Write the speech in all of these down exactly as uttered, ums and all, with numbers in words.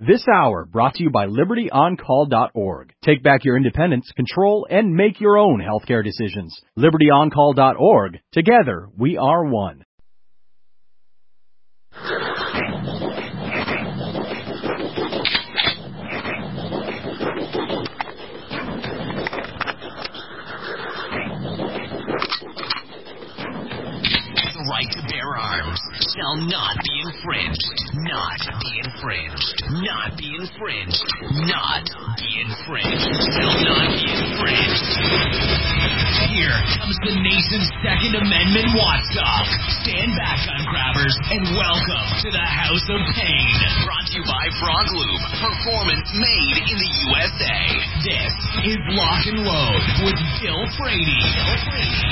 This hour brought to you by Liberty On Call dot org. Take back your independence, control, and make your own healthcare decisions. Liberty On Call dot org. Together, we are one. The right to bear arms shall not be infringed. Not be infringed. Not be infringed. Not be infringed. Shall not be infringed. Here comes the nation's Second Amendment watchdog. Stand back, gun grabbers, and welcome to the House of Pain. Brought to you by Frog Lube. Performance made in the U S A. This is Lock and Load with Bill Frady. Bill Frady.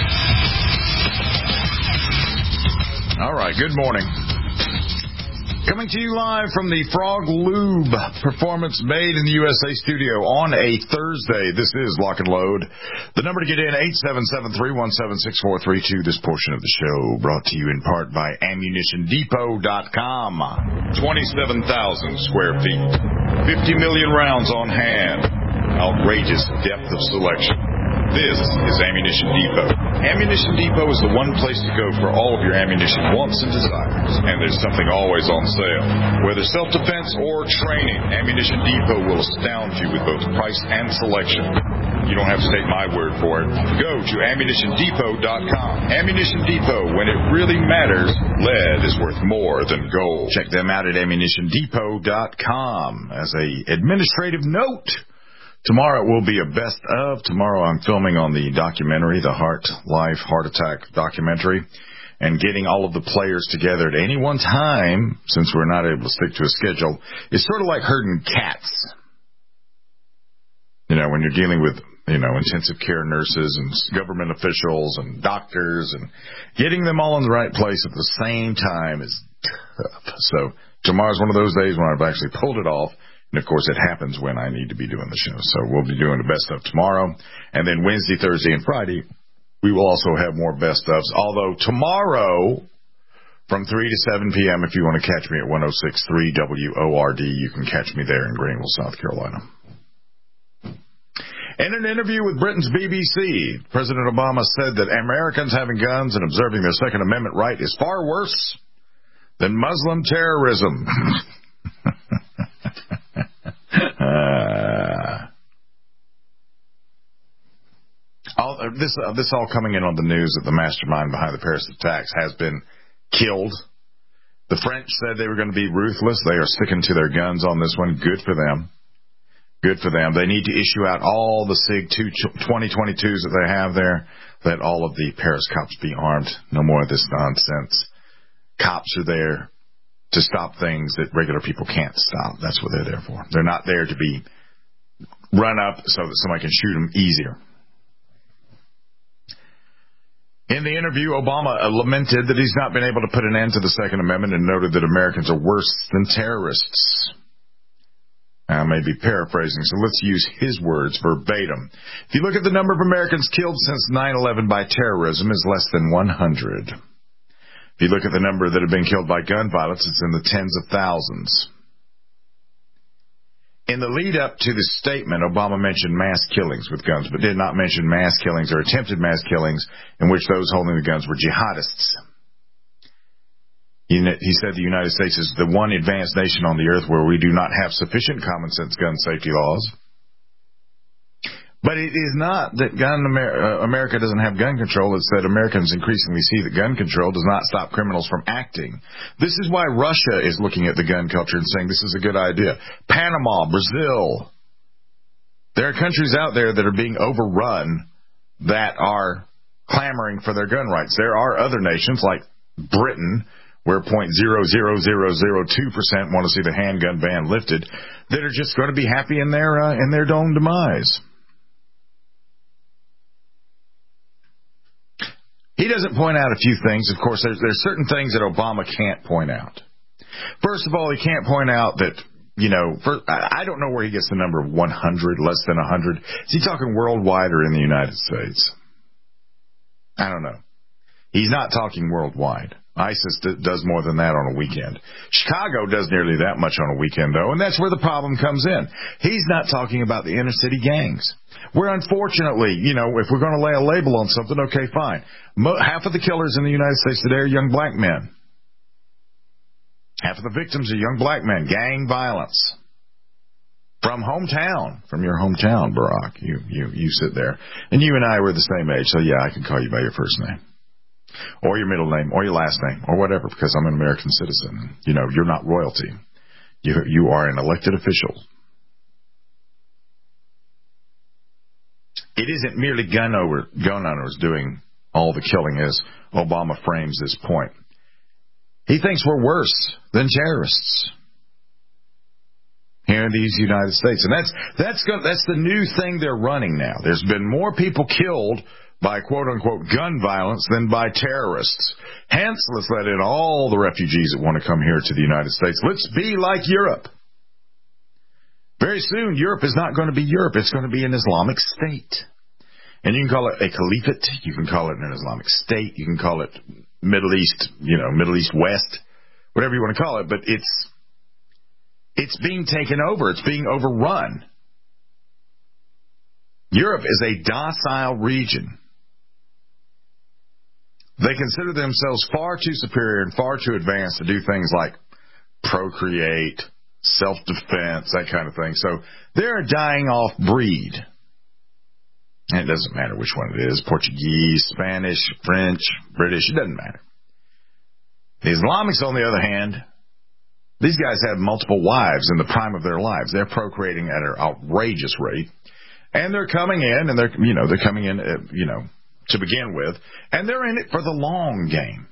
All right, good morning. Coming to you live from the Frog Lube Performance Made in the U S A studio on a Thursday. This is Lock and Load. The number to get in, eight seven seven, three one seven, six four three two. This portion of the show brought to you in part by ammunition depot dot com. twenty-seven thousand square feet, fifty million rounds on hand, outrageous depth of selection. This is Ammunition Depot. Ammunition Depot is the one place to go for all of your ammunition wants and desires. And there's something always on sale. Whether self-defense or training, Ammunition Depot will astound you with both price and selection. You don't have to take my word for it. Go to ammunition depot dot com. Ammunition Depot, when it really matters, lead is worth more than gold. Check them out at ammunition depot dot com. As a administrative note, tomorrow it will be a best of. Tomorrow I'm filming on the documentary, the Heart Life Heart Attack documentary, and getting all of the players together at any one time, since we're not able to stick to a schedule, is sort of like herding cats. You know, when you're dealing with, you know, intensive care nurses and government officials and doctors, and getting them all in the right place at the same time is tough. So tomorrow's one of those days when I've actually pulled it off. And, of course, it happens when I need to be doing the show. So we'll be doing the best of tomorrow. And then Wednesday, Thursday, and Friday, we will also have more best ofs. Although tomorrow, from three to seven p.m., if you want to catch me at one oh six point three W O R D, you can catch me there in Greenville, South Carolina. In an interview with Britain's B B C, President Obama said that Americans having guns and observing their Second Amendment right is far worse than Muslim terrorism. Uh, all, uh, this uh, this all coming in on the news that the mastermind behind the Paris attacks has been killed. The French said they were going to be ruthless. They are sticking to their guns on this one. Good for them. Good for them. They need to issue out all the SIG twenty twenty-twos that they have there. Let all of the Paris cops be armed. No more of this nonsense. Cops are there to stop things that regular people can't stop. That's what they're there for. They're not there to be run up so that somebody can shoot them easier. In the interview, Obama lamented that he's not been able to put an end to the Second Amendment and noted that Americans are worse than terrorists. I may be paraphrasing, so let's use his words verbatim. If you look at the number of Americans killed since nine eleven by terrorism, is less than one hundred. If you look at the number that have been killed by gun violence, it's in the tens of thousands. In the lead-up to the statement, Obama mentioned mass killings with guns, but did not mention mass killings or attempted mass killings in which those holding the guns were jihadists. He said the United States is the one advanced nation on the earth where we do not have sufficient common-sense gun safety laws. But it is not that gun Amer- uh, America doesn't have gun control. It's that Americans increasingly see that gun control does not stop criminals from acting. This is why Russia is looking at the gun culture and saying this is a good idea. Panama, Brazil. There are countries out there that are being overrun that are clamoring for their gun rights. There are other nations like Britain, where zero point zero zero zero zero two percent want to see the handgun ban lifted, that are just going to be happy in their uh, in their own demise. He doesn't point out a few things. Of course, there's, there's certain things that Obama can't point out. First of all, he can't point out that, you know, for, I don't know where he gets the number of one hundred, less than one hundred. Is he talking worldwide or in the United States? I don't know. He's not talking worldwide. ISIS d- does more than that on a weekend. Chicago does nearly that much on a weekend, though, and that's where the problem comes in. He's not talking about the inner city gangs, where unfortunately, you know, if we're going to lay a label on something, okay, fine. Mo- half of the killers in the United States today are young black men. Half of the victims are young black men. Gang violence. From hometown, from your hometown, Barack. You, you, you sit there. And you and I were the same age, so yeah, I can call you by your first name. Or your middle name, or your last name, or whatever, because I'm an American citizen. You know, you're not royalty. You, you are an elected official. It isn't merely gun, over, gun owners doing all the killing, as Obama frames this point. He thinks we're worse than terrorists here in these United States. And that's that's go, that's the new thing they're running now. There's been more people killed by quote-unquote gun violence than by terrorists. Hence, let's let in all the refugees that want to come here to the United States. Let's be like Europe. Very soon, Europe is not going to be Europe. It's going to be an Islamic state. And you can call it a caliphate. You can call it an Islamic state. You can call it Middle East, you know, Middle East West, whatever you want to call it. But it's it's being taken over. It's being overrun. Europe is a docile region. They consider themselves far too superior and far too advanced to do things like procreate, self-defense, that kind of thing. So they're a dying off breed. And it doesn't matter which one it is, Portuguese, Spanish, French, British, it doesn't matter. The Islamics, on the other hand, these guys have multiple wives in the prime of their lives. They're procreating at an outrageous rate. And they're coming in, and they're, you know, they're coming in, uh, you know, to begin with, and they're in it for the long game.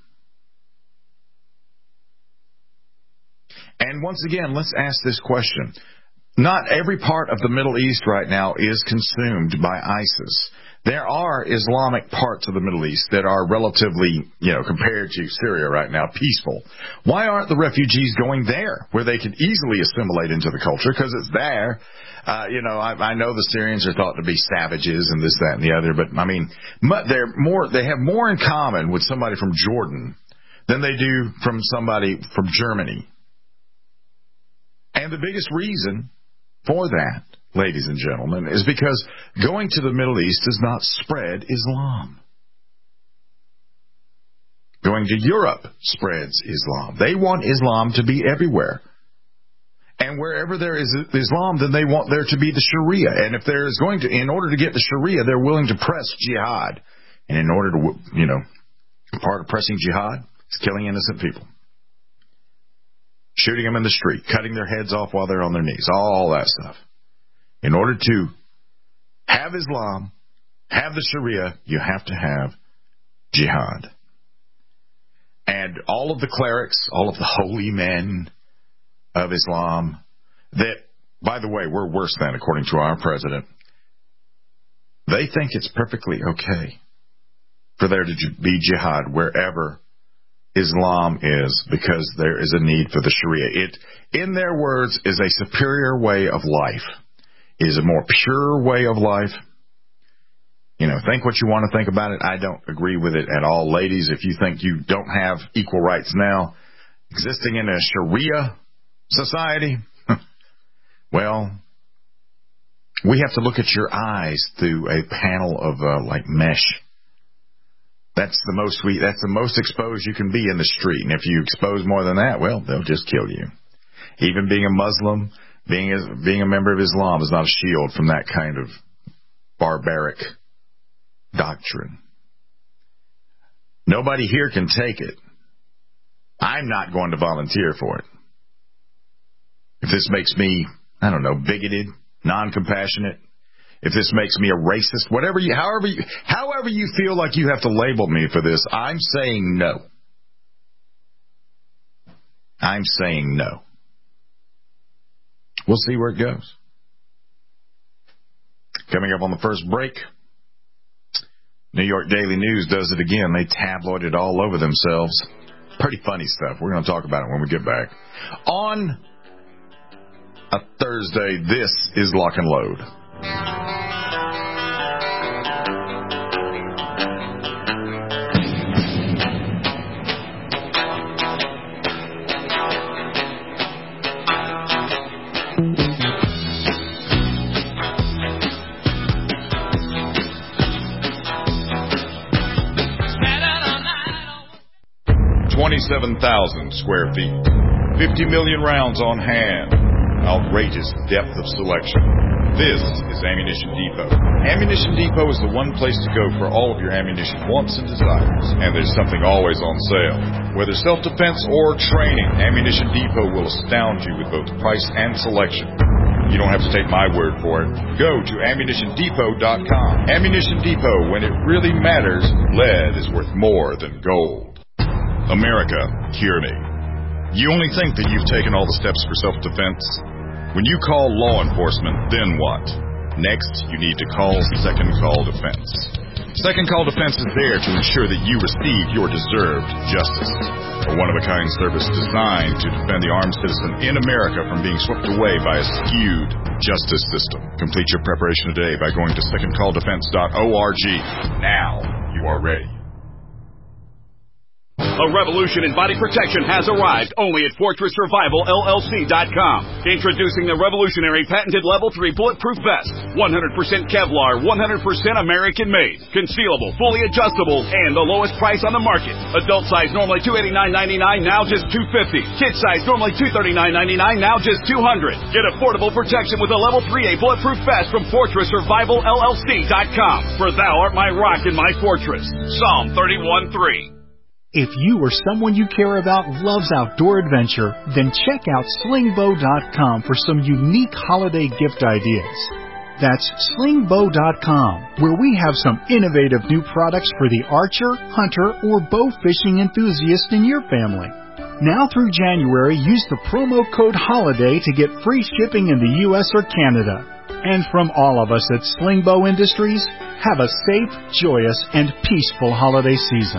And once again, let's ask this question. Not every part of the Middle East right now is consumed by ISIS. There are Islamic parts of the Middle East that are relatively, you know, compared to Syria right now, peaceful. Why aren't the refugees going there, where they could easily assimilate into the culture? Because it's there. Uh, you know, I, I know the Syrians are thought to be savages and this, that, and the other, but I mean, they're more, they have more in common with somebody from Jordan than they do from somebody from Germany. And the biggest reason for that, ladies and gentlemen, is because going to the Middle East does not spread Islam. Going to Europe spreads Islam. They want Islam to be everywhere. And wherever there is Islam, then they want there to be the Sharia. And if there is going to, in order to get the Sharia, they're willing to press jihad. And in order to, you know, part of pressing jihad is killing innocent people. Shooting them in the street, cutting their heads off while they're on their knees, all that stuff. In order to have Islam, have the Sharia, you have to have jihad. And all of the clerics, all of the holy men of Islam, that, by the way, we're worse than, according to our president, they think it's perfectly okay for there to be jihad wherever Islam is, because there is a need for the Sharia. It, in their words, is a superior way of life. It is a more pure way of life. You know, think what you want to think about it. I don't agree with it at all. Ladies, if you think you don't have equal rights now, existing in a Sharia society, well, we have to look at your eyes through a panel of, uh, like, mesh. That's the most we, that's the most exposed you can be in the street. And if you expose more than that, well, they'll just kill you. Even being a Muslim, being a, being a member of Islam is not a shield from that kind of barbaric doctrine. Nobody here can take it. I'm not going to volunteer for it. If this makes me, I don't know, bigoted, non-compassionate, if this makes me a racist, whatever you, however you, however you feel like you have to label me for this, I'm saying no. I'm saying no. We'll see where it goes. Coming up on the first break, New York Daily News does it again. They tabloid it all over themselves. Pretty funny stuff. We're going to talk about it when we get back. On a Thursday, this is Lock and Load. twenty-seven thousand square feet. fifty million rounds on hand. Outrageous depth of selection. This is Ammunition Depot. Ammunition Depot is the one place to go for all of your ammunition wants and desires. And there's something always on sale. Whether self-defense or training, Ammunition Depot will astound you with both price and selection. You don't have to take my word for it. Go to ammunition depot dot com. Ammunition Depot, when it really matters, lead is worth more than gold. America, hear me. You only think that you've taken all the steps for self-defense? When you call law enforcement, then what? Next, you need to call Second Call Defense. Second Call Defense is there to ensure that you receive your deserved justice. A one-of-a-kind service designed to defend the armed citizen in America from being swept away by a skewed justice system. Complete your preparation today by going to second call defense dot org. Now you are ready. A revolution in body protection has arrived only at Fortress Survival L L C dot com. Introducing the revolutionary patented Level three Bulletproof Vest. one hundred percent Kevlar, one hundred percent American-made. Concealable, fully adjustable, and the lowest price on the market. Adult size normally two hundred eighty-nine ninety-nine, now just two hundred fifty dollars. Kid size normally two hundred thirty-nine ninety-nine, now just two hundred dollars. Get affordable protection with a Level three A Bulletproof Vest from Fortress Survival L L C dot com. For thou art my rock and my fortress. Psalm thirty-one three. If you or someone you care about loves outdoor adventure, then check out sling bow dot com for some unique holiday gift ideas. That's sling bow dot com, where we have some innovative new products for the archer, hunter, or bow fishing enthusiast in your family. Now through January, use the promo code HOLIDAY to get free shipping in the U S or Canada. And from all of us at Sling Bow Industries, have a safe, joyous, and peaceful holiday season.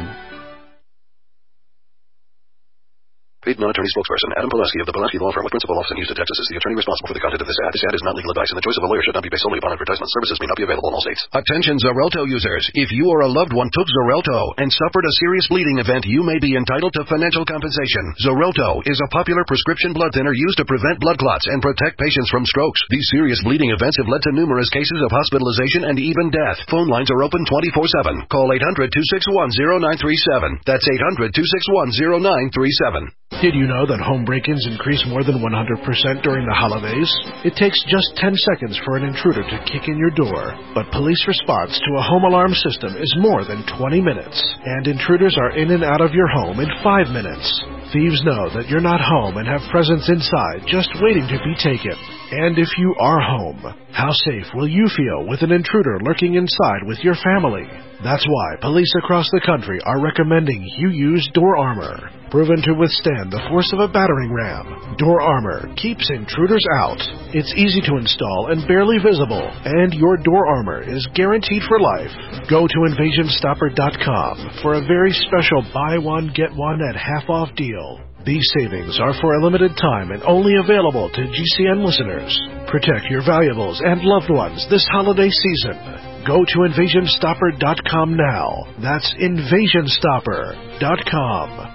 Paid non-attorney spokesperson Adam Pulaski of the Pulaski Law Firm with principal office in Houston, Texas is the attorney responsible for the content of this ad. This ad is not legal advice, and the choice of a lawyer should not be based solely upon advertisement. Services may not be available in all states. Attention Xarelto users. If you or a loved one took Xarelto and suffered a serious bleeding event, you may be entitled to financial compensation. Xarelto is a popular prescription blood thinner used to prevent blood clots and protect patients from strokes. These serious bleeding events have led to numerous cases of hospitalization and even death. Phone lines are open twenty-four seven. Call eight hundred two six one zero nine three seven. That's eight hundred two six one zero nine three seven. Did you know that home break-ins increase more than one hundred percent during the holidays? It takes just ten seconds for an intruder to kick in your door. But police response to a home alarm system is more than twenty minutes. And intruders are in and out of your home in five minutes. Thieves know that you're not home and have presents inside just waiting to be taken. And if you are home, how safe will you feel with an intruder lurking inside with your family? That's why police across the country are recommending you use Door Armor. Proven to withstand the force of a battering ram, Door Armor keeps intruders out. It's easy to install and barely visible, and your Door Armor is guaranteed for life. Go to invasion stopper dot com for a very special buy one, get one at half-off deal. These savings are for a limited time and only available to G C N listeners. Protect your valuables and loved ones this holiday season. Go to invasion stopper dot com now. That's invasion stopper dot com.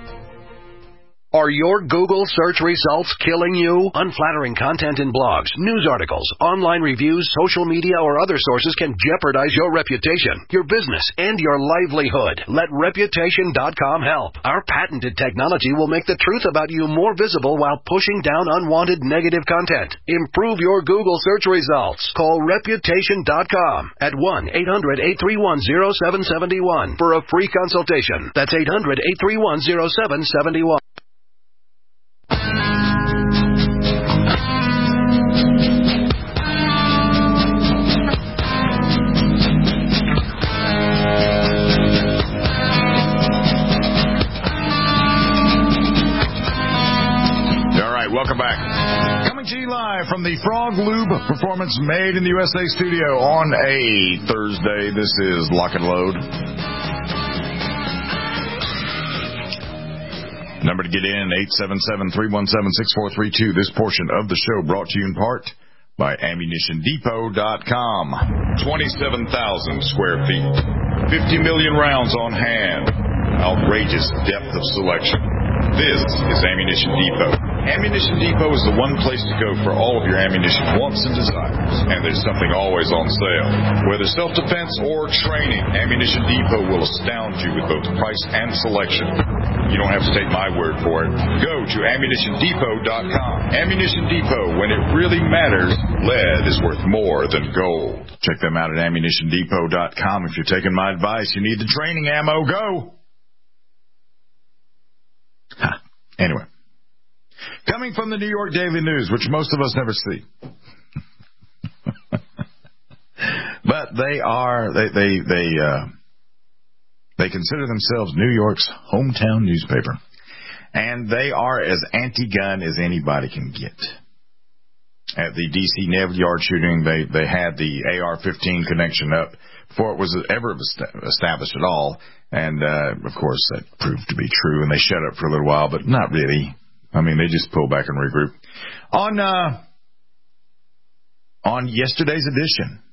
Are your Google search results killing you? Unflattering content in blogs, news articles, online reviews, social media, or other sources can jeopardize your reputation, your business, and your livelihood. Let reputation dot com help. Our patented technology will make the truth about you more visible while pushing down unwanted negative content. Improve your Google search results. Call reputation dot com at one eight hundred eight three one zero seven seven one for a free consultation. That's eight hundred eight three one zero seven seven one. Welcome back. Coming to you live from the Frog Lube Performance Made in the U S A studio on a Thursday. This is Lock and Load. Number to get in, eight seven seven, three one seven, six four three two. This portion of the show brought to you in part by ammunition depot dot com. twenty-seven thousand square feet. fifty million rounds on hand. Outrageous depth of selection. This is Ammunition Depot. Ammunition Depot is the one place to go for all of your ammunition wants and desires, and there's something always on sale. Whether self-defense or training, Ammunition Depot will astound you with both price and selection. You don't have to take my word for it. Go to ammunition depot dot com. Ammunition Depot, when it really matters, lead is worth more than gold. Check them out at ammunition depot dot com. If you're taking my advice, you need the training ammo, go! Huh. Anyway. Coming from the New York Daily News, which most of us never see. But they are, they, they, they, uh, they consider themselves New York's hometown newspaper. And they are as anti-gun as anybody can get. At the D C Navy Yard shooting, they, they had the A R fifteen connection up before it was ever established at all. And, uh, of course, that proved to be true. And they shut up for a little while, but not really. I mean, they just pull back and regroup. On uh, on yesterday's edition,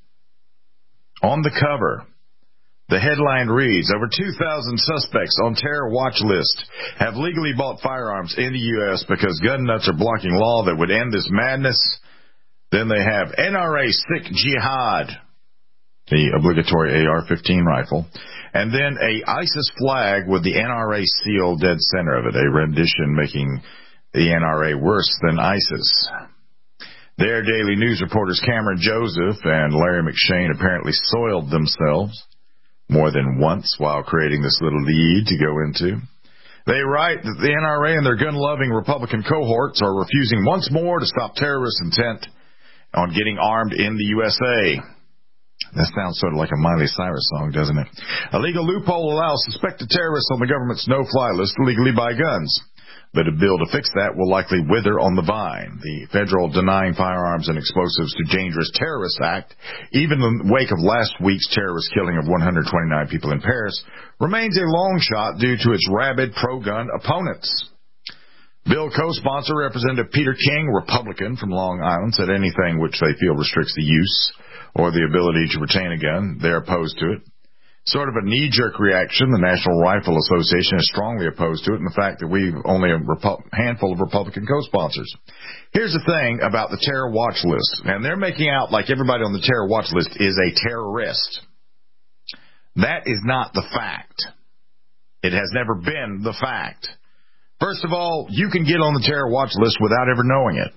on the cover, the headline reads, over two thousand suspects on terror watch list have legally bought firearms in the U S because gun nuts are blocking law that would end this madness. Then they have N R A Sikh Jihad, the obligatory A R fifteen rifle, and then a ISIS flag with the N R A seal dead center of it, a rendition making the N R A worse than ISIS. Their Daily News reporters Cameron Joseph and Larry McShane apparently soiled themselves more than once while creating this little lead to go into. They write that the N R A and their gun-loving Republican cohorts are refusing once more to stop terrorists intent on getting armed in the U S A. That sounds sort of like a Miley Cyrus song, doesn't it? A legal loophole allows suspected terrorists on the government's no-fly list to legally buy guns. But a bill to fix that will likely wither on the vine. The federal Denying Firearms and Explosives to Dangerous Terrorists Act, even in the wake of last week's terrorist killing of one hundred twenty-nine people in Paris, remains a long shot due to its rabid pro-gun opponents. Bill co-sponsor Representative Peter King, Republican from Long Island, said anything which they feel restricts the use or the ability to retain a gun, they're opposed to it. Sort of a knee-jerk reaction, the National Rifle Association is strongly opposed to it, and the fact that we've only a Repu- handful of Republican co-sponsors. Here's the thing about the terror watch list, and they're making out like everybody on the terror watch list is a terrorist. That is not the fact. It has never been the fact. First of all, you can get on the terror watch list without ever knowing it.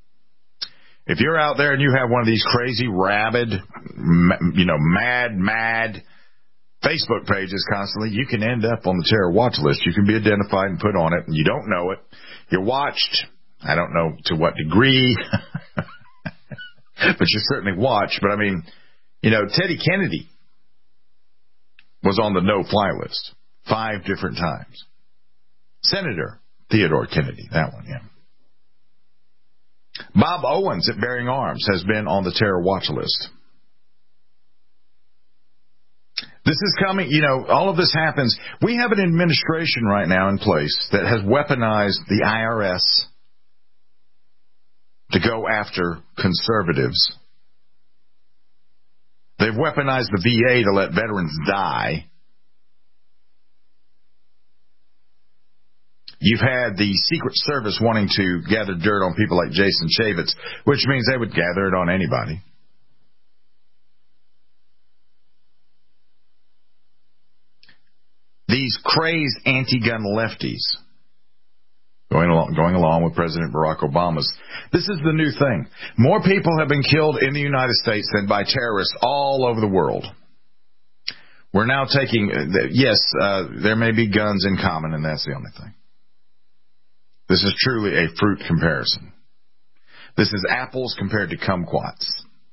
If you're out there and you have one of these crazy, rabid, you know, mad, mad Facebook pages constantly, you can end up on the terror watch list. You can be identified and put on it, and you don't know it. You're watched. I don't know to what degree, but you're certainly watched. But, I mean, you know, Teddy Kennedy was on the no-fly list five different times. Senator Theodore Kennedy, that one, yeah. Bob Owens at Bearing Arms has been on the terror watch list. This is coming, you know, all of this happens. We have an administration right now in place that has weaponized the I R S to go after conservatives. They've weaponized the V A to let veterans die. You've had the Secret Service wanting to gather dirt on people like Jason Chaffetz, which means they would gather it on anybody. These crazed anti-gun lefties going along, going along with President Barack Obama's. This is the new thing. More people have been killed in the United States than by terrorists all over the world. We're now taking, yes, uh, there may be guns in common, and that's the only thing. This is truly a fruit comparison. This is apples compared to kumquats.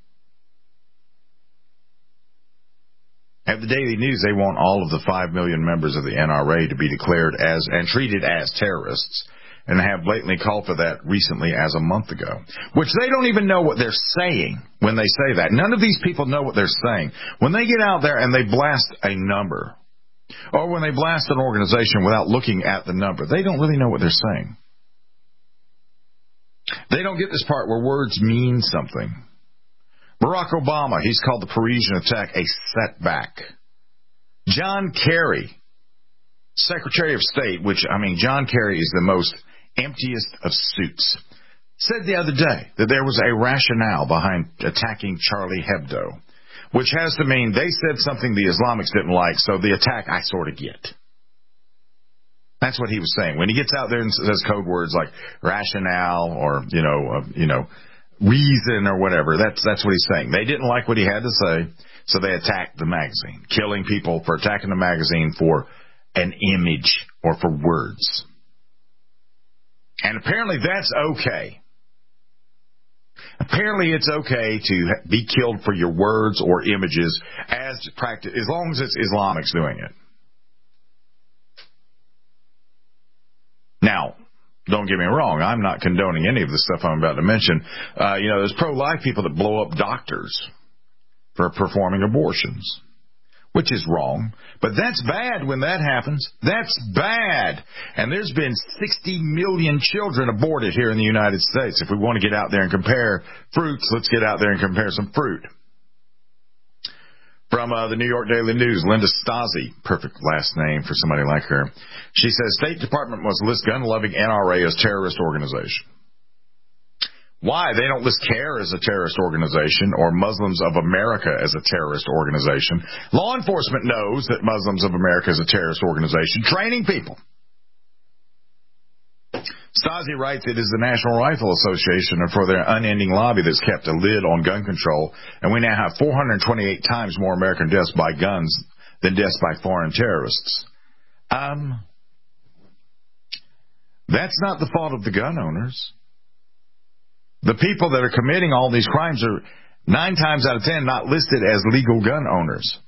At the Daily News, they want all of the five million members of the N R A to be declared as and treated as terrorists, and have blatantly called for that recently as a month ago, which they don't even know what they're saying when they say that. None of these people know what they're saying. When they get out there and they blast a number, or when they blast an organization without looking at the number, they don't really know what they're saying. They don't get this part where words mean something. Barack Obama, he's called the Parisian attack a setback. John Kerry, Secretary of State, which, I mean, John Kerry is the most emptiest of suits, said the other day that there was a rationale behind attacking Charlie Hebdo, which has to mean they said something the Islamics didn't like, so the attack I sort of get. That's what he was saying. When he gets out there and says code words like rationale or, you know, uh, you know, reason or whatever, that's that's what he's saying. They didn't like what he had to say, so they attacked the magazine, killing people for attacking the magazine for an image or for words. And apparently that's okay. Apparently it's okay to be killed for your words or images as practice, as long as it's Islamics doing it. Now, don't get me wrong, I'm not condoning any of the stuff I'm about to mention. Uh, you know, there's pro-life people that blow up doctors for performing abortions, which is wrong. But that's bad when that happens. That's bad. And there's been sixty million children aborted here in the United States. If we want to get out there and compare fruits, let's get out there and compare some fruit. From uh, the New York Daily News, Linda Stasi, perfect last name for somebody like her. She says State Department must list gun-loving N R A as terrorist organization. Why? They don't list CARE as a terrorist organization or Muslims of America as a terrorist organization. Law enforcement knows that Muslims of America is a terrorist organization, training people. Stasi writes it is the National Rifle Association and for their unending lobby that's kept a lid on gun control, and we now have four hundred twenty-eight times more American deaths by guns than deaths by foreign terrorists. Um, that's not the fault of the gun owners. The people that are committing all these crimes are nine times out of ten not listed as legal gun owners.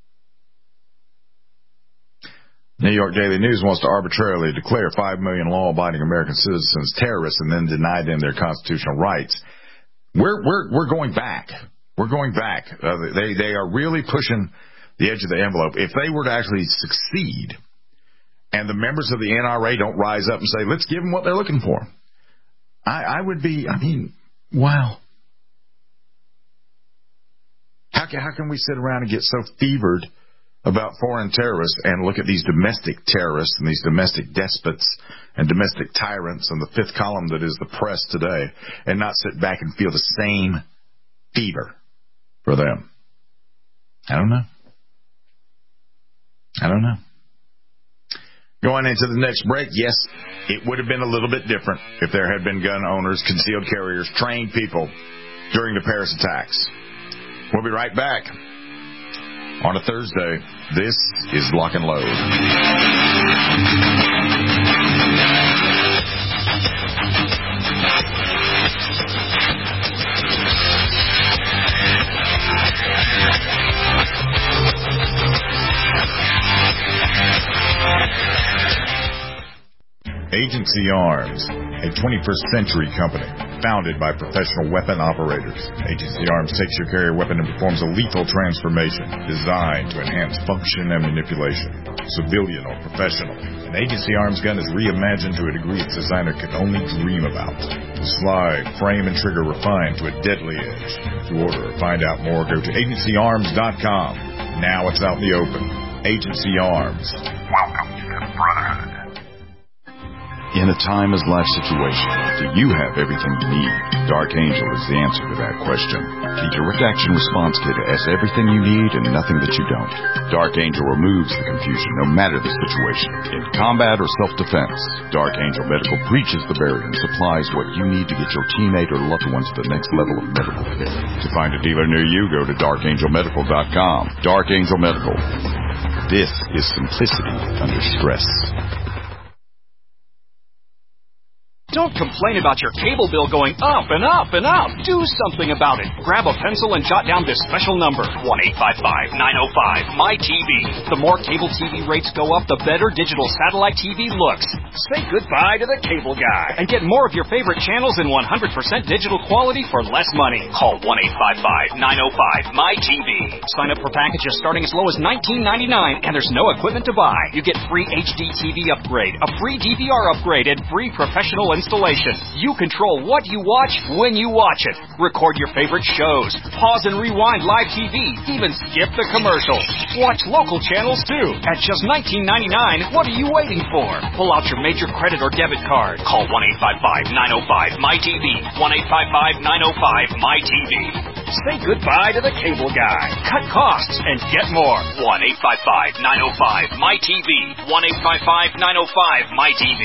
New York Daily News wants to arbitrarily declare five million law-abiding American citizens terrorists and then deny them their constitutional rights. We're we're we're going back. We're going back. Uh, they they are really pushing the edge of the envelope. If they were to actually succeed, and the members of the N R A don't rise up and say, "Let's give them what they're looking for," I, I would be. I mean, wow. How can how can we sit around and get so fevered about foreign terrorists and look at these domestic terrorists and these domestic despots and domestic tyrants and the fifth column that is the press today and not sit back and feel the same fever for them? I don't know. I don't know. Going into the next break, yes, it would have been a little bit different if there had been gun owners, concealed carriers, trained people during the Paris attacks. We'll be right back. On a Thursday, this is Lock and Load. Agency Arms, a twenty-first century company founded by professional weapon operators. Agency Arms takes your carrier weapon and performs a lethal transformation designed to enhance function and manipulation. Civilian or professional, an Agency Arms gun is reimagined to a degree its designer could only dream about. The slide, frame, and trigger refined to a deadly edge. To order or find out more, go to agency arms dot com. Now it's out in the open. Agency Arms. Welcome to the Brotherhood. In a time as life situation, do you have everything you need? Dark Angel is the answer to that question. The Direct Action Response Kit has everything you need and nothing that you don't. Dark Angel removes the confusion no matter the situation. In combat or self-defense, Dark Angel Medical breaches the barrier and supplies what you need to get your teammate or loved ones to the next level of medical care. To find a dealer near you, go to dark angel medical dot com. Dark Angel Medical. This is simplicity under stress. Don't complain about your cable bill going up and up and up. Do something about it. Grab a pencil and jot down this special number, one eight five five, nine oh five, M Y T V. The more cable T V rates go up, the better digital satellite T V looks. Say goodbye to the cable guy and get more of your favorite channels in one hundred percent digital quality for less money. Call one eight five five, nine oh five, M Y T V. Sign up for packages starting as low as nineteen ninety-nine, and there's no equipment to buy. You get free H D T V upgrade, a free D V R upgrade, and free professional installation. You control what you watch when you watch it. Record your favorite shows. Pause and rewind live T V. Even skip the commercials. Watch local channels too. At just nineteen ninety-nine dollars, what are you waiting for? Pull out your major credit or debit card. Call one eight five five, nine oh five, M Y T V. one eight five five, nine oh five, M Y T V. Say goodbye to the cable guy. Cut costs and get more. one eight five five, nine oh five, M Y T V. one eight five five, nine oh five, M Y T V.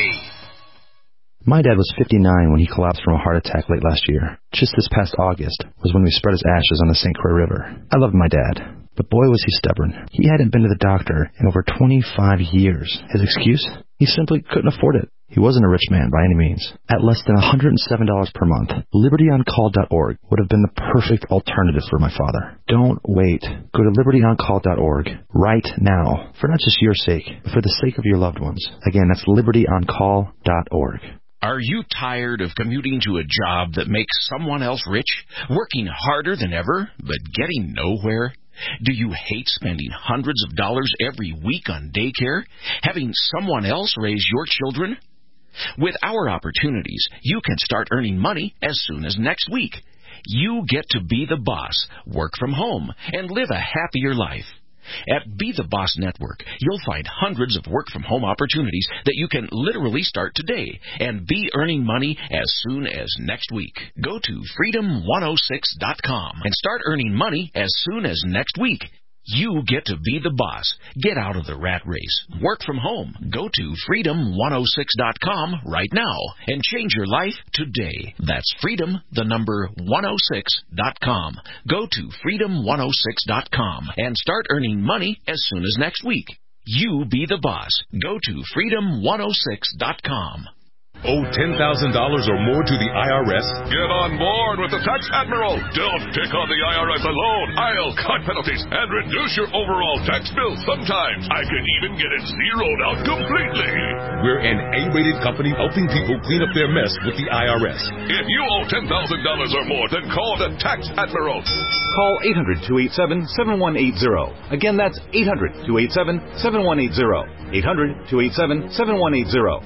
My dad was fifty-nine when he collapsed from a heart attack late last year. Just this past August was when we spread his ashes on the Saint Croix River. I loved my dad, but boy was he stubborn. He hadn't been to the doctor in over twenty-five years. His excuse? He simply couldn't afford it. He wasn't a rich man by any means. At less than one hundred seven dollars per month, liberty on call dot org would have been the perfect alternative for my father. Don't wait. Go to liberty on call dot org right now, for not just your sake, but for the sake of your loved ones. Again, that's liberty on call dot org. Are you tired of commuting to a job that makes someone else rich, working harder than ever, but getting nowhere? Do you hate spending hundreds of dollars every week on daycare, having someone else raise your children? With our opportunities, you can start earning money as soon as next week. You get to be the boss, work from home, and live a happier life. At Be the Boss Network, you'll find hundreds of work-from-home opportunities that you can literally start today and be earning money as soon as next week. Go to freedom one oh six dot com and start earning money as soon as next week. You get to be the boss. Get out of the rat race. Work from home. Go to freedom one oh six dot com right now and change your life today. That's freedom, the number one oh six dot com. Go to freedom one oh six dot com and start earning money as soon as next week. You be the boss. Go to freedom one oh six dot com. Owe ten thousand dollars or more to the I R S? Get on board with the Tax Admiral. Don't take on the I R S alone. I'll cut penalties and reduce your overall tax bill. Sometimes I can even get it zeroed out completely. We're an A-rated company helping people clean up their mess with the I R S. If you owe ten thousand dollars or more, then call the Tax Admiral. Call eight hundred, two eight seven, seven one eight zero. Again, that's eight hundred, two eight seven, seven one eight zero. eight hundred, two eight seven, seven one eight zero.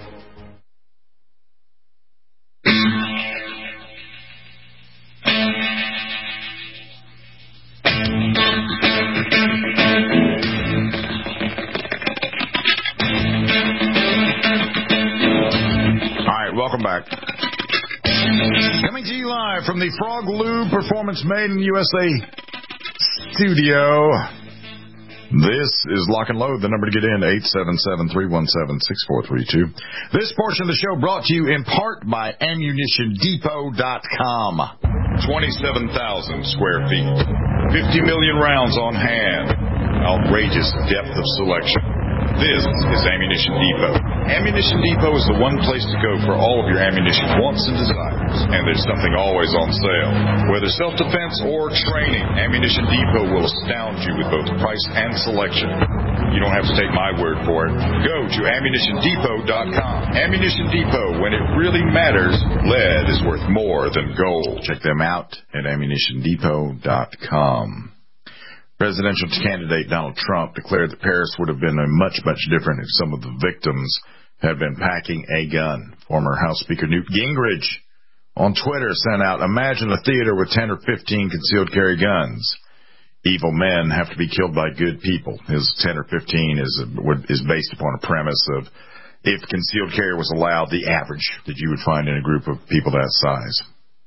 Welcome back. Coming to you live from the Frog Lube Performance Made in U S A studio. This is Lock and Load. The number to get in, eight seven seven, three one seven, six four three two. This portion of the show brought to you in part by ammunition depot dot com. twenty-seven thousand square feet. fifty million rounds on hand. Outrageous depth of selection. This is Ammunition Depot. Ammunition Depot is the one place to go for all of your ammunition wants and desires. And there's something always on sale. Whether self-defense or training, Ammunition Depot will astound you with both price and selection. You don't have to take my word for it. Go to ammunition depot dot com. Ammunition Depot, when it really matters, lead is worth more than gold. Check them out at ammunition depot dot com. Presidential candidate Donald Trump declared that Paris would have been much, much different if some of the victims had been packing a gun. Former House Speaker Newt Gingrich on Twitter sent out, imagine a theater with ten or fifteen concealed carry guns. Evil men have to be killed by good people. His ten or fifteen is is based upon a premise of if concealed carry was allowed, the average that you would find in a group of people that size.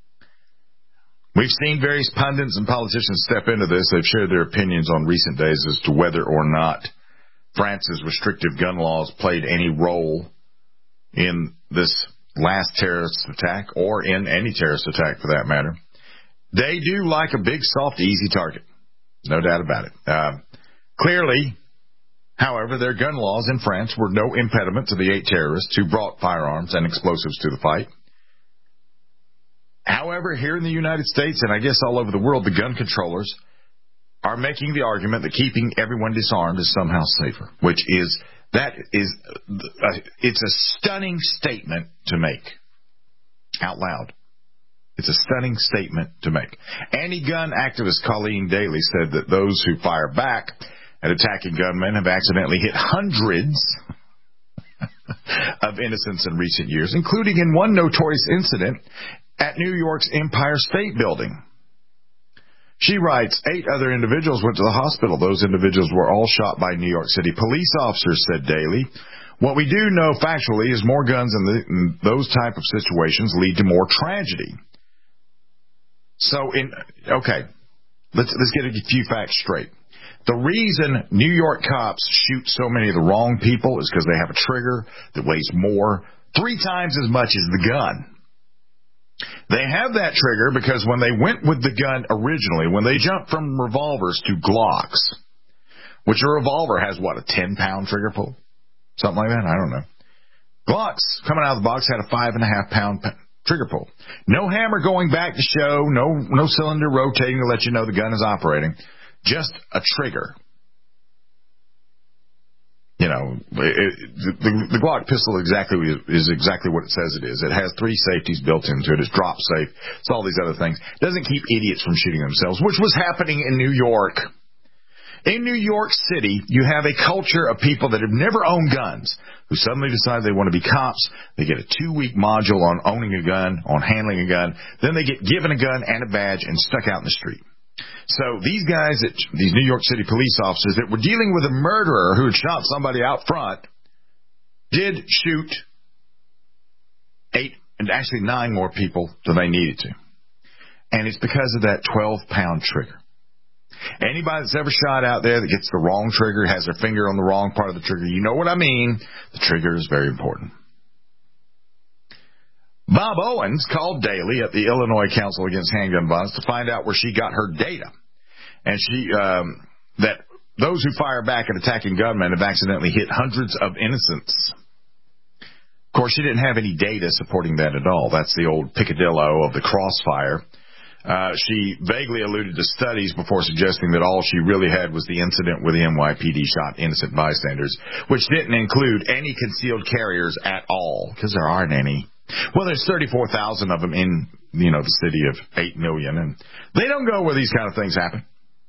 We've seen various pundits and politicians step into this. They've shared their opinions on recent days as to whether or not France's restrictive gun laws played any role in this last terrorist attack or in any terrorist attack for that matter. They do like a big, soft, easy target. No doubt about it. Uh, clearly, however, their gun laws in France were no impediment to the eight terrorists who brought firearms and explosives to the fight. However, here in the United States, and I guess all over the world, the gun controllers are making the argument that keeping everyone disarmed is somehow safer, which is, that is, uh, it's a stunning statement to make out loud. It's a stunning statement to make. Anti-gun activist Colleen Daly said that those who fire back at attacking gunmen have accidentally hit hundreds of innocence in recent years, including in one notorious incident at New York's Empire State Building. She writes, eight other individuals went to the hospital. Those individuals were all shot by New York City police officers, said Daly. What we do know factually is more guns in, the, in those type of situations lead to more tragedy. So, in okay, let's let's get a few facts straight. The reason New York cops shoot so many of the wrong people is because they have a trigger that weighs more, three times as much as the gun. They have that trigger because when they went with the gun originally, when they jumped from revolvers to Glocks, which a revolver has, what, a ten-pound trigger pull? Something like that? I don't know. Glocks, coming out of the box, had a five and a half pound trigger pull. No hammer going back to show, no no cylinder rotating to let you know the gun is operating. Just a trigger. You know, it, it, the, the Glock pistol exactly is exactly what it says it is. It has three safeties built into it. It's drop safe. It's all these other things. It doesn't keep idiots from shooting themselves, which was happening in New York. In New York City, you have a culture of people that have never owned guns who suddenly decide they want to be cops. They get a two-week module on owning a gun, on handling a gun. Then they get given a gun and a badge and stuck out in the street. So these guys, that, these New York City police officers that were dealing with a murderer who had shot somebody out front, did shoot eight and actually nine more people than they needed to. And it's because of that twelve-pound trigger. Anybody that's ever shot out there that gets the wrong trigger, has their finger on the wrong part of the trigger, you know what I mean. The trigger is very important. Bob Owens called Daly at the Illinois Council Against Handgun Violence to find out where she got her data. And she, um, that those who fire back at attacking gunmen have accidentally hit hundreds of innocents. Of course, she didn't have any data supporting that at all. That's the old picadillo of the crossfire. Uh, she vaguely alluded to studies before suggesting that all she really had was the incident where the N Y P D shot innocent bystanders, which didn't include any concealed carriers at all, because there aren't any. Well, there's thirty-four thousand of them in, you know, the city of eight million, and they don't go where these kind of things happen.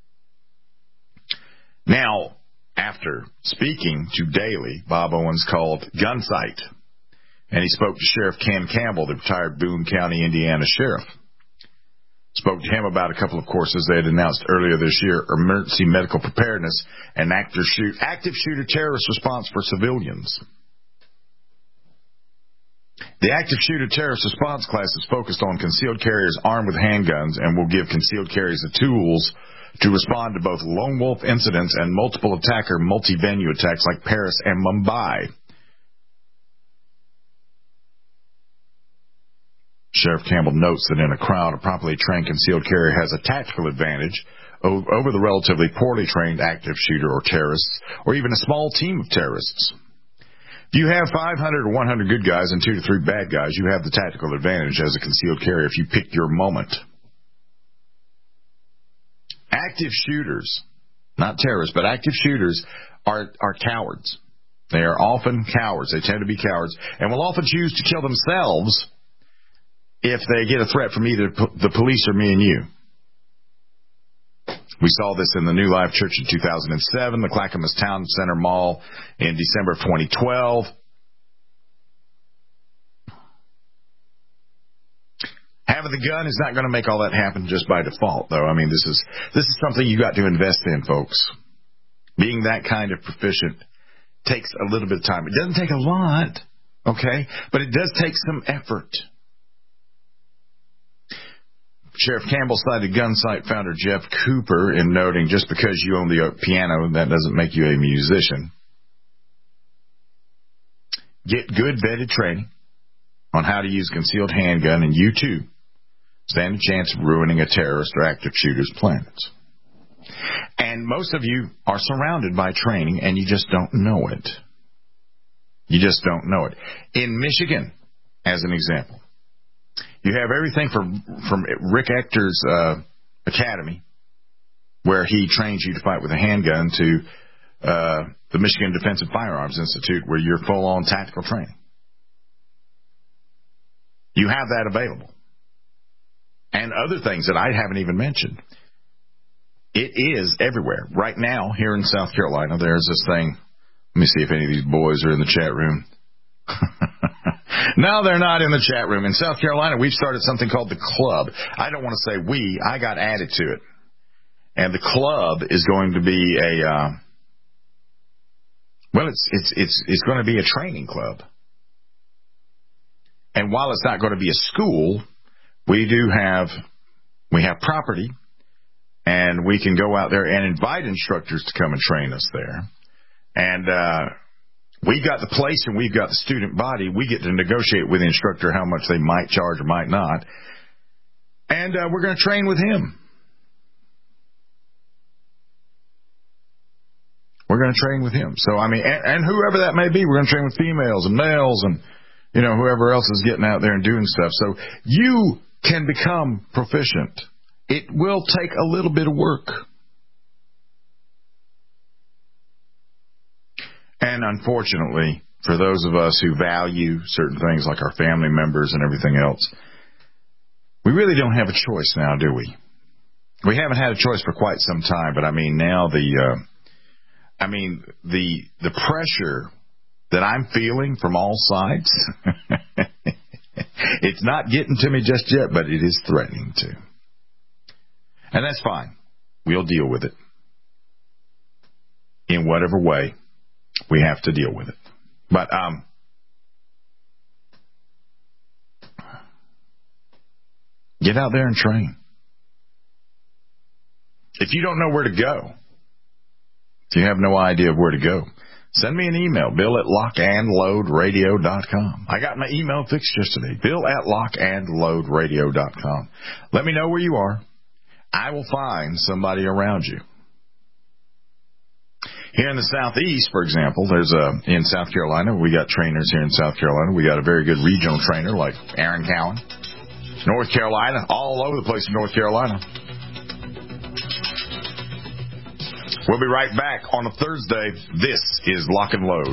Now, after speaking to Daly, Bob Owens called Gunsight, and he spoke to Sheriff Ken Campbell, the retired Boone County, Indiana sheriff. Spoke to him about a couple of courses they had announced earlier this year, emergency medical preparedness and active, shoot, active shooter terrorist response for civilians. The active shooter terrorist response class is focused on concealed carriers armed with handguns and will give concealed carriers the tools to respond to both lone wolf incidents and multiple attacker multi-venue attacks like Paris and Mumbai. Sheriff Campbell notes that in a crowd, a properly trained concealed carrier has a tactical advantage over the relatively poorly trained active shooter or terrorists, or even a small team of terrorists. If you have five hundred or one hundred good guys and two to three bad guys, you have the tactical advantage as a concealed carrier if you pick your moment. Active shooters, not terrorists, but active shooters are, are cowards. They are often cowards. They tend to be cowards and will often choose to kill themselves if they get a threat from either the police or me and you. We saw this in the New Life Church in two thousand seven, the Clackamas Town Center Mall in December of twenty twelve. Having the gun is not going to make all that happen just by default, though. I mean, this is this is something you got to invest in, folks. Being that kind of proficient takes a little bit of time. It doesn't take a lot, okay, but it does take some effort. Sheriff Campbell cited Gunsight founder Jeff Cooper in noting just because you own the piano, that doesn't make you a musician. Get good vetted training on how to use a concealed handgun, and you too stand a chance of ruining a terrorist or active shooter's plans. And most of you are surrounded by training, and you just don't know it. You just don't know it. In Michigan, as an example, you have everything from from Rick Ector's uh, academy, where he trains you to fight with a handgun, to uh, the Michigan Defensive Firearms Institute, where you're full-on tactical training. You have that available. And other things that I haven't even mentioned. It is everywhere. Right now, here in South Carolina, there's this thing. Let me see if any of these boys are in the chat room. No, they're not in the chat room. In South Carolina, we've started something called the Club. I don't want to say we. I got added to it. And the Club is going to be a, uh, well, it's, it's, it's, it's going to be a training club. And while it's not going to be a school, we do have, we have property, and we can go out there and invite instructors to come and train us there. And, uh, we've got the place and we've got the student body. We get to negotiate with the instructor how much they might charge or might not. And uh, we're going to train with him. We're going to train with him. So, I mean, and, and whoever that may be, we're going to train with females and males and, you know, whoever else is getting out there and doing stuff. So you can become proficient. It will take a little bit of work. And unfortunately, for those of us who value certain things like our family members and everything else, we really don't have a choice now, do we? We haven't had a choice for quite some time, but I mean now the, uh, I mean the the pressure that I'm feeling from all sides, it's not getting to me just yet, but it is threatening to. And that's fine. We'll deal with it in whatever way we have to deal with it. But um, get out there and train. If you don't know where to go, if you have no idea of where to go, send me an email, bill at lock and load radio dot com. I got my email fixed yesterday, bill at lock and load radio dot com. Let me know where you are. I will find somebody around you. Here in the Southeast, for example, there's a, in South Carolina, we got trainers here in South Carolina. We got a very good regional trainer like Aaron Cowan. North Carolina, all over the place in North Carolina. We'll be right back on a Thursday. This is Lock and Load.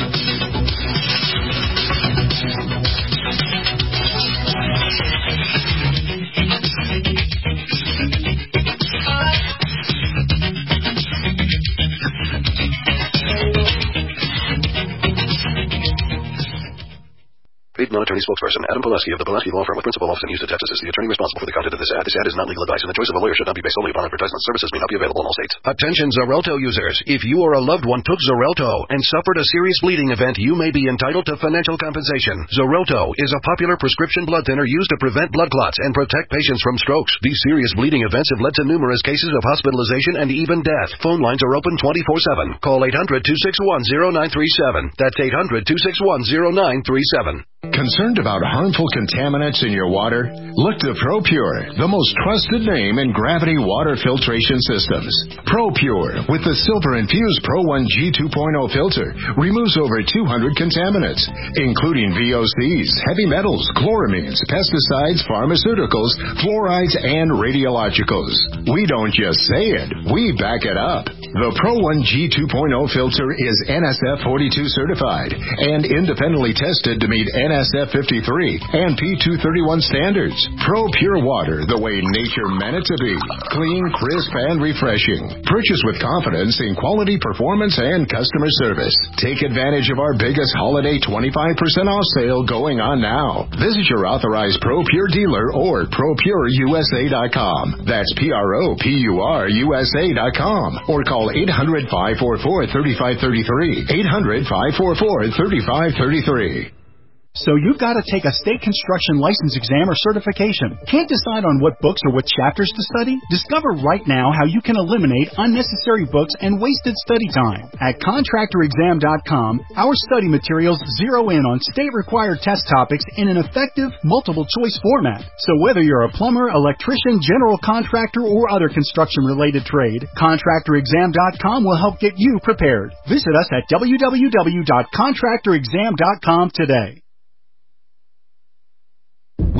Paid non-attorney spokesperson Adam Pulaski of the Pulaski Law Firm with principal office in Houston, Texas is the attorney responsible for the content of this ad. This ad is not legal advice, and the choice of a lawyer should not be based solely upon advertisement. Services may not be available in all states. Attention Xarelto users. If you or a loved one took Xarelto and suffered a serious bleeding event, you may be entitled to financial compensation. Xarelto is a popular prescription blood thinner used to prevent blood clots and protect patients from strokes. These serious bleeding events have led to numerous cases of hospitalization and even death. Phone lines are open twenty-four seven. Call eight hundred, two six one, zero nine three seven. That's eight hundred, two six one, zero nine three seven. Concerned about harmful contaminants in your water? Look to ProPure, the most trusted name in gravity water filtration systems. ProPure, with the silver-infused Pro one G two point oh filter, removes over two hundred contaminants, including V O Cs, heavy metals, chloramines, pesticides, pharmaceuticals, fluorides, and radiologicals. We don't just say it, we back it up. The Pro one G two point oh filter is N S F forty-two certified and independently tested to meet N S F fifty-three and P two thirty-one standards. Pro Pure Water, the way nature meant it to be. Clean, crisp, and refreshing. Purchase with confidence in quality, performance, and customer service. Take advantage of our biggest holiday twenty-five percent off sale going on now. Visit your authorized Pro Pure dealer or pro pure U S A dot com. That's P R O P U R U S A dot com. Or call eight hundred, five four four, three five three three. eight hundred, five four four, three five three three. So you've got to take a state construction license exam or certification. Can't decide on what books or what chapters to study? Discover right now how you can eliminate unnecessary books and wasted study time. At contractor exam dot com, our study materials zero in on state-required test topics in an effective, multiple-choice format. So whether you're a plumber, electrician, general contractor, or other construction-related trade, contractor exam dot com will help get you prepared. Visit us at w w w dot contractor exam dot com today.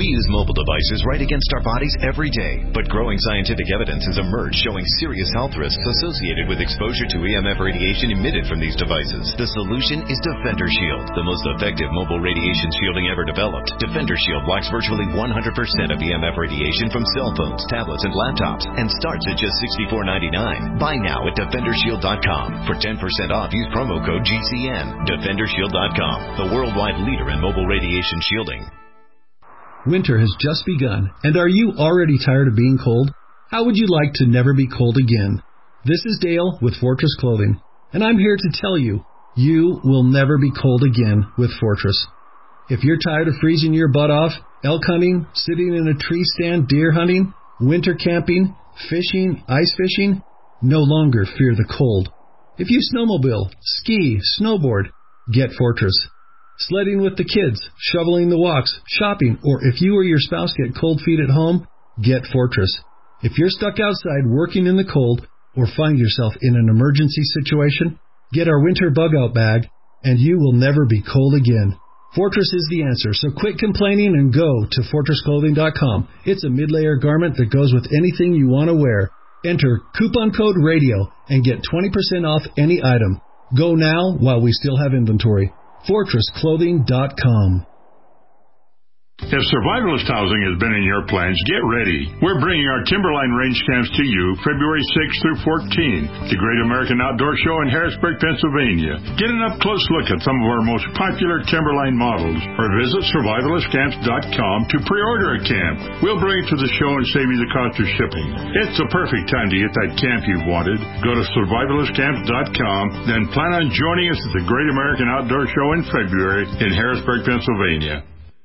We use mobile devices right against our bodies every day, but growing scientific evidence has emerged showing serious health risks associated with exposure to E M F radiation emitted from these devices. The solution is Defender Shield, the most effective mobile radiation shielding ever developed. Defender Shield blocks virtually one hundred percent of E M F radiation from cell phones, tablets, and laptops, and starts at just sixty-four ninety-nine. Buy now at defender shield dot com. For ten percent off, use promo code G C N. defender shield dot com, the worldwide leader in mobile radiation shielding. Winter has just begun, and are you already tired of being cold? How would you like to never be cold again? This is Dale with Fortress Clothing, and I'm here to tell you, you will never be cold again with Fortress. If you're tired of freezing your butt off, elk hunting, sitting in a tree stand, deer hunting, winter camping, fishing, ice fishing, no longer fear the cold. If you snowmobile, ski, snowboard, get Fortress. Sledding with the kids, shoveling the walks, shopping, or if you or your spouse get cold feet at home, get Fortress. If you're stuck outside working in the cold or find yourself in an emergency situation, get our winter bug-out bag, and you will never be cold again. Fortress is the answer, so quit complaining and go to fortress clothing dot com. It's a mid-layer garment that goes with anything you want to wear. Enter coupon code RADIO and get twenty percent off any item. Go now while we still have inventory. fortress clothing dot com. If survivalist housing has been in your plans, get ready. We're bringing our Timberline Range Camps to you February sixth through fourteenth, the Great American Outdoor Show in Harrisburg, Pennsylvania. Get an up-close look at some of our most popular Timberline models, or visit survivalist camps dot com to pre-order a camp. We'll bring it to the show and save you the cost of shipping. It's the perfect time to get that camp you've wanted. Go to survivalist camps dot com, then plan on joining us at the Great American Outdoor Show in February in Harrisburg, Pennsylvania.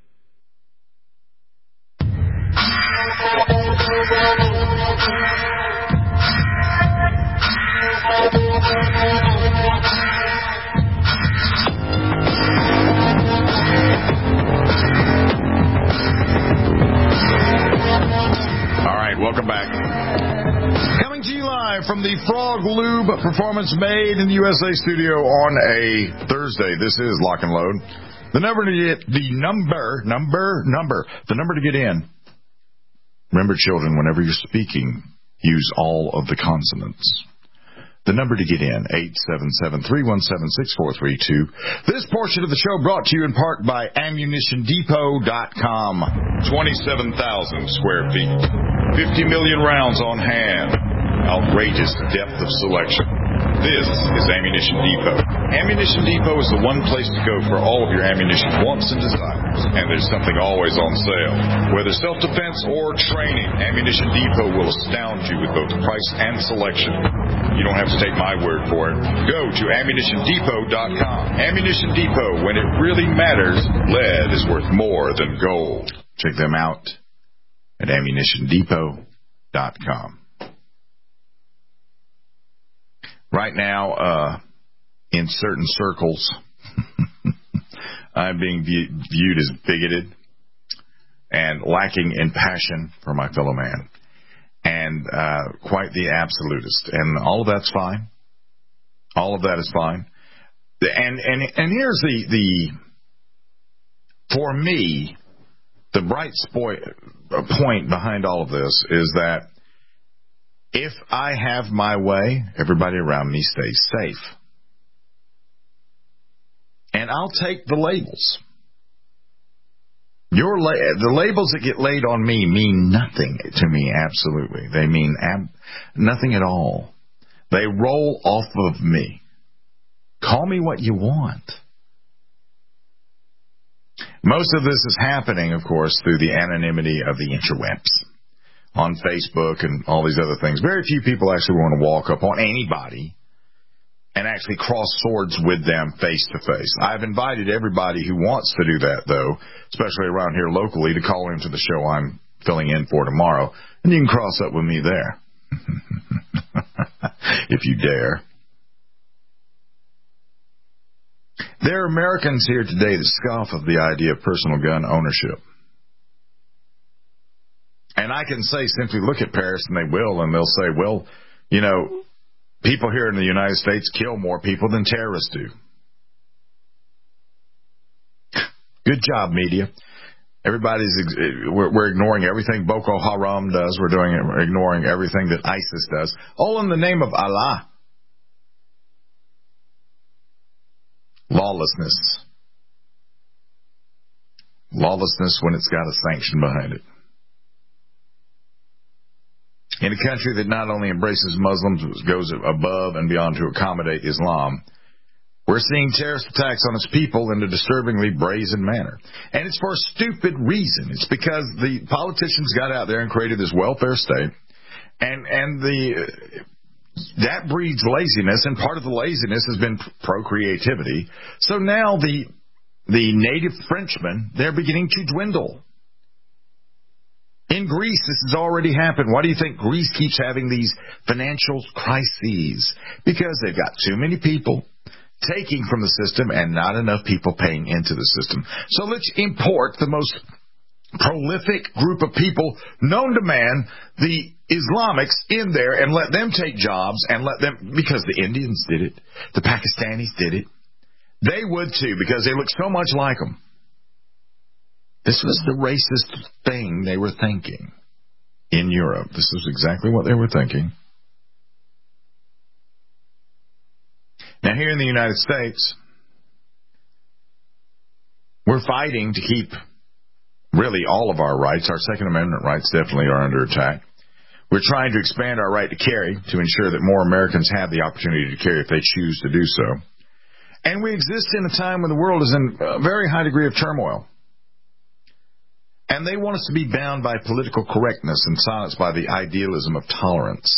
Welcome back. Coming to you live from the Frog Lube Performance Made in the U S A studio on a Thursday. This is Lock and Load. The number to get, the number, number, number, the number to get in. Remember, children, whenever you're speaking, use all of the consonants. The number to get in, eight seven seven, three one seven, six four three two. This portion of the show brought to you in part by ammunition depot dot com. twenty-seven thousand square feet. fifty million rounds on hand. Outrageous depth of selection. This is Ammunition Depot. Ammunition Depot is the one place to go for all of your ammunition wants and desires. And there's something always on sale. Whether self-defense or training, Ammunition Depot will astound you with both price and selection. You don't have to take my word for it. Go to ammunition depot dot com. Ammunition Depot, when it really matters, lead is worth more than gold. Check them out at ammunition depot dot com. Right now, uh, in certain circles, I'm being view- viewed as bigoted and lacking in passion for my fellow man, and uh, quite the absolutist. And all of that's fine. All of that is fine. And and and here's the the for me, the bright spoi- point behind all of this is that if I have my way, everybody around me stays safe. And I'll take the labels. Your la- the labels that get laid on me mean nothing to me, absolutely. They mean ab- nothing at all. They roll off of me. Call me what you want. Most of this is happening, of course, through the anonymity of the interwebs. On Facebook and all these other things. Very few people actually want to walk up on anybody and actually cross swords with them face to face. I've invited everybody who wants to do that, though, especially around here locally, to call into the show I'm filling in for tomorrow, and you can cross up with me there. If you dare. There are Americans here today that scoff at the idea of personal gun ownership. And I can say simply, look at Paris, and they will, and they'll say, well, you know, people here in the United States kill more people than terrorists do. Good job, media. Everybody's we're, we're ignoring everything Boko Haram does. We're doing we're ignoring everything that ISIS does, all in the name of Allah. Lawlessness. Lawlessness when it's got a sanction behind it. In a country that not only embraces Muslims, but goes above and beyond to accommodate Islam, we're seeing terrorist attacks on its people in a disturbingly brazen manner. And it's for a stupid reason. It's because the politicians got out there and created this welfare state, and and the that breeds laziness, and part of the laziness has been procreativity. So now the the native Frenchmen, they're beginning to dwindle. In Greece, this has already happened. Why do you think Greece keeps having these financial crises? Because they've got too many people taking from the system and not enough people paying into the system. So let's import the most prolific group of people known to man, the Islamics, in there and let them take jobs and let them, because the Indians did it, the Pakistanis did it. They would too, because they look so much like them. This was the racist thing they were thinking in Europe. This is exactly what they were thinking. Now, here in the United States, we're fighting to keep really all of our rights. Our Second Amendment rights definitely are under attack. We're trying to expand our right to carry to ensure that more Americans have the opportunity to carry if they choose to do so. And we exist in a time when the world is in a very high degree of turmoil. And they want us to be bound by political correctness and silenced by the idealism of tolerance.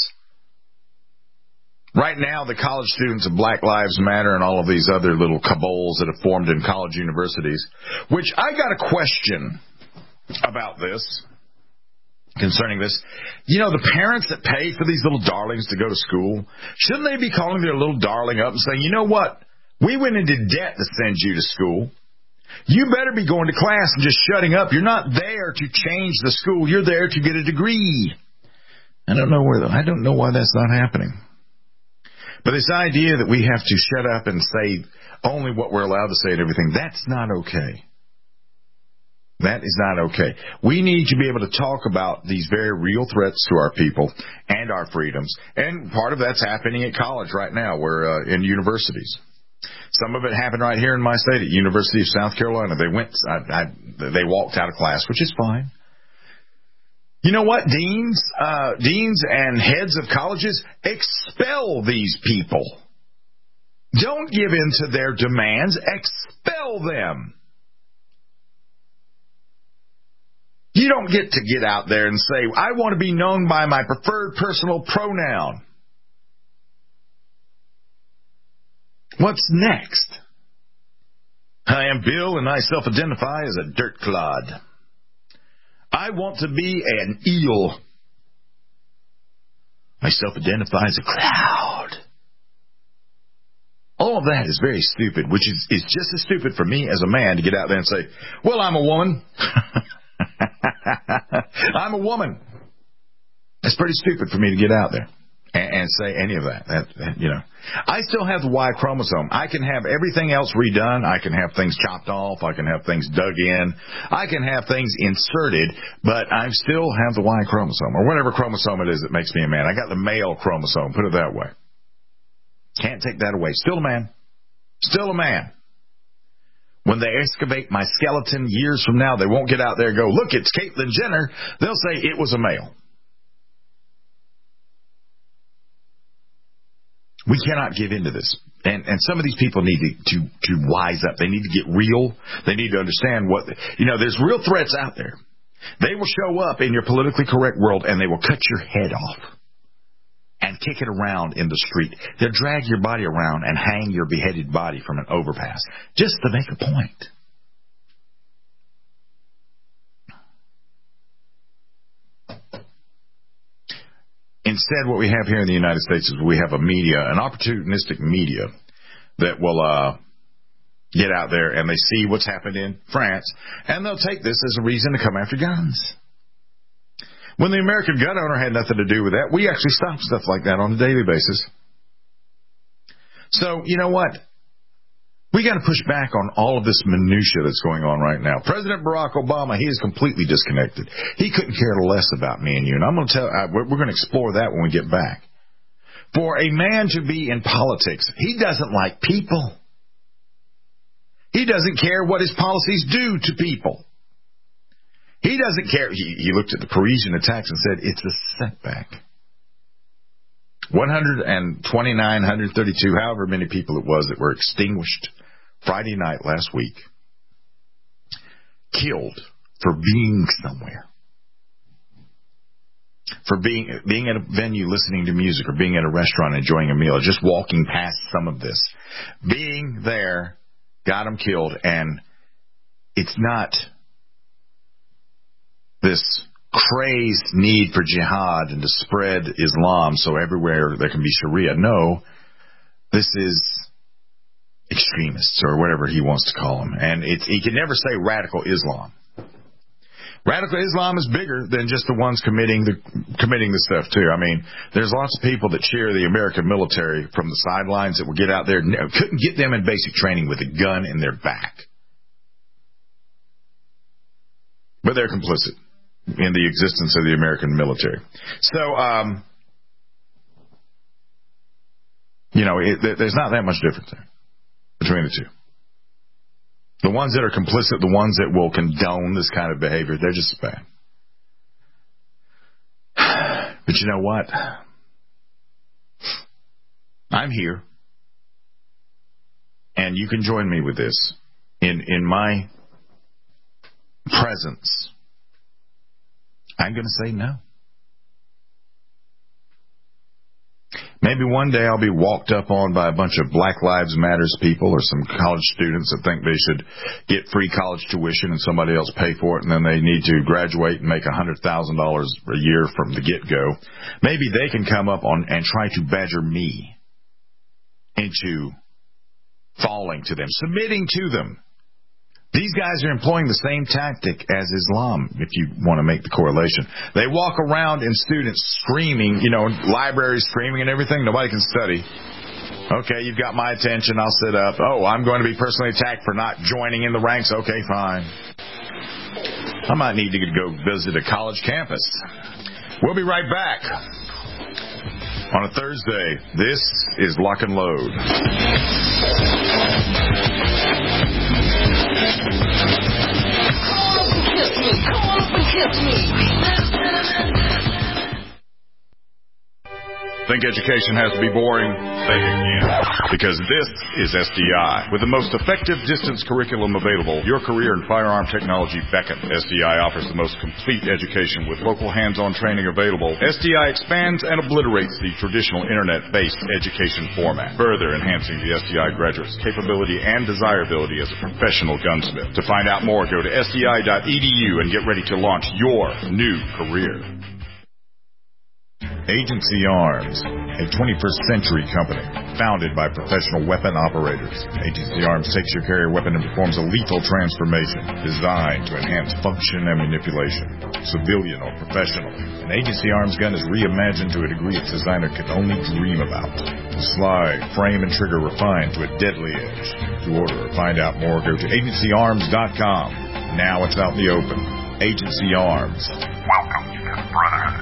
Right now, the college students of Black Lives Matter and all of these other little cabals that have formed in college universities, which I got a question about this, concerning this. You know, the parents that pay for these little darlings to go to school, shouldn't they be calling their little darling up and saying, you know what, we went into debt to send you to school. You better be going to class and just shutting up. You're not there to change the school. You're there to get a degree. I don't know where. I don't know why that's not happening. But this idea that we have to shut up and say only what we're allowed to say and everything, that's not okay. That is not okay. We need to be able to talk about these very real threats to our people and our freedoms. And part of that's happening at college right now. We're uh, in universities. Some of it happened right here in my state at University of South Carolina. They went, I, I, they walked out of class, which is fine. You know what? Deans, uh, deans and heads of colleges, expel these people. Don't give in to their demands. Expel them. You don't get to get out there and say, I want to be known by my preferred personal pronoun. What's next? I am Bill and I self-identify as a dirt clod. I want to be an eel. I self-identify as a cloud. All of that is very stupid, which is, is just as stupid for me as a man to get out there and say, well, I'm a woman. I'm a woman. It's pretty stupid for me to get out there and, and say any of that. That, that. You know, I still have the Y chromosome. I can have everything else redone. I can have things chopped off. I can have things dug in. I can have things inserted, but I still have the Y chromosome, or whatever chromosome it is that makes me a man. I got the male chromosome, put it that way. Can't take that away. Still a man. Still a man. When they excavate my skeleton years from now, they won't get out there and go, look, it's Caitlyn Jenner. They'll say it was a male. We cannot give into this. And and some of these people need to, to, to wise up. They need to get real. They need to understand what, you know, there's real threats out there. They will show up in your politically correct world and they will cut your head off and kick it around in the street. They'll drag your body around and hang your beheaded body from an overpass just to make a point. Instead, what we have here in the United States is we have a media, an opportunistic media that will uh, get out there and they see what's happened in France, and they'll take this as a reason to come after guns. When the American gun owner had nothing to do with that, we actually stop stuff like that on a daily basis. So, you know what? We got to push back on all of this minutia that's going on right now. President Barack Obama, he is completely disconnected. He couldn't care less about me and you. And I'm going to tell, we're going to explore that when we get back. For a man to be in politics, he doesn't like people. He doesn't care what his policies do to people. He doesn't care. He, he looked at the Parisian attacks and said, it's a setback. one hundred twenty-nine, one hundred thirty-two, however many people it was that were extinguished Friday night last week, killed for being somewhere. For being being at a venue listening to music, or being at a restaurant enjoying a meal, or just walking past some of this. Being there got them killed, and it's not this crazed need for jihad and to spread Islam so everywhere there can be Sharia. No, this is extremists, or whatever he wants to call them. And it's, he can never say radical Islam. Radical Islam is bigger than just the ones committing the committing the stuff, too. I mean, there's lots of people that cheer the American military from the sidelines that would get out there, couldn't get them in basic training with a gun in their back. But they're complicit in the existence of the American military. So, um, you know, it, there's not that much difference there between the two. The ones that are complicit, the ones that will condone this kind of behavior, they're just as bad. But you know what? I'm here. And you can join me with this. In, in my presence, I'm going to say no. Maybe one day I'll be walked up on by a bunch of Black Lives Matters people, or some college students that think they should get free college tuition and somebody else pay for it, and then they need to graduate and make one hundred thousand dollars a year from the get-go. Maybe they can come up on and try to badger me into falling to them, submitting to them. These guys are employing the same tactic as Islam, if you want to make the correlation. They walk around and students screaming, you know, libraries screaming and everything. Nobody can study. Okay, you've got my attention. I'll sit up. Oh, I'm going to be personally attacked for not joining in the ranks. Okay, fine. I might need to go visit a college campus. We'll be right back on a Thursday. This is Lock and Load. Come on up and kiss me. Think education has to be boring? Think again. Because this is S D I. With the most effective distance curriculum available, your career in firearm technology beckons. S D I offers the most complete education with local hands-on training available. S D I expands and obliterates the traditional internet-based education format, further enhancing the S D I graduate's capability and desirability as a professional gunsmith. To find out more, go to S D I dot E D U and get ready to launch your new career. Agency Arms, a twenty-first century company founded by professional weapon operators. Agency Arms takes your carrier weapon and performs a lethal transformation designed to enhance function and manipulation, civilian or professional. An Agency Arms gun is reimagined to a degree its designer could only dream about. The slide, frame, and trigger refined to a deadly edge. To order or find out more, go to agency arms dot com. Now it's out in the open. Agency Arms. Welcome to the brotherhood.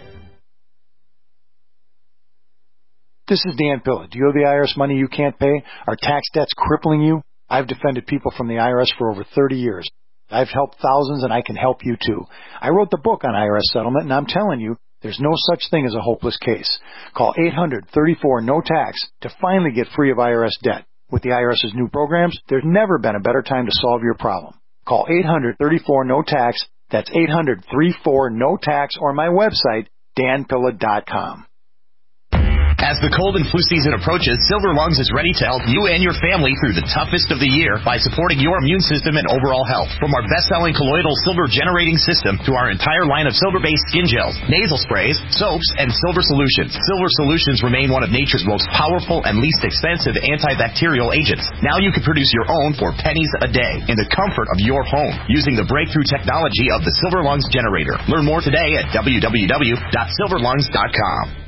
This is Dan Pilla. Do you owe the I R S money you can't pay? Are tax debts crippling you? I've defended people from the I R S for over thirty years. I've helped thousands, and I can help you too. I wrote the book on I R S settlement, and I'm telling you, there's no such thing as a hopeless case. Call eight hundred, thirty-four, no tax to finally get free of I R S debt. With the IRS's new programs, there's never been a better time to solve your problem. Call eight hundred, thirty-four, no tax. That's eight hundred, thirty-four, no tax, or my website, dan pilla dot com. As the cold and flu season approaches, Silver Lungs is ready to help you and your family through the toughest of the year by supporting your immune system and overall health. From our best-selling colloidal silver generating system to our entire line of silver-based skin gels, nasal sprays, soaps, and silver solutions, Silver Solutions remain one of nature's most powerful and least expensive antibacterial agents. Now you can produce your own for pennies a day in the comfort of your home using the breakthrough technology of the Silver Lungs generator. Learn more today at w w w dot silver lungs dot com.